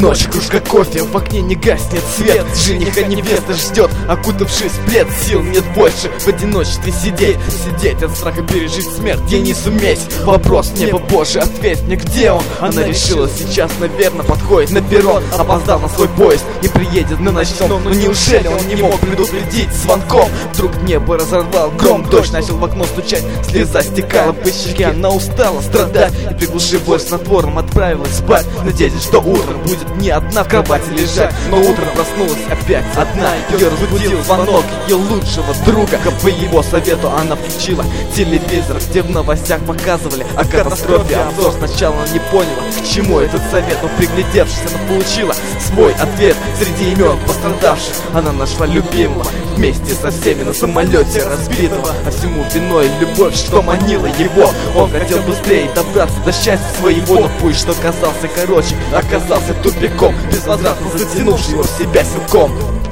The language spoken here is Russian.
Ночь, кружка кофе, в окне не гаснет свет. Жениха невеста ждет, окутавшись в плед. Сил нет больше в одиночестве сидеть от страха пережить смерть ей не суметь. Вопрос небо, Боже, ответь мне, где он? Она решила сейчас, наверное, подходит на перрон. Опоздал на свой поезд и приедет на ночном. Но неужели он не мог предупредить звонком? Вдруг небо разорвал гром, дождь начал в окно стучать, слеза стекала по щеке. Она устала страдать и, приглушив боль снотворным, отправилась спать, надеясь, что утром будет не одна в кровати лежать. Но утром проснулась опять одна. Ее разбудил звонок ее лучшего друга. По его совету она включила телевизор, где в новостях показывали о катастрофе. Обзор сначала она не поняла, к чему этот совет, но приглядевшись, она получила свой ответ. Среди имен пострадавших она нашла любимого, вместе со всеми на самолете разбитого. А всему виной любовь, что манила его. Он хотел быстрее добраться до счастья своего, но путь, что казался короче, оказался тупиком, безвозвратно затянувший его в себя силком.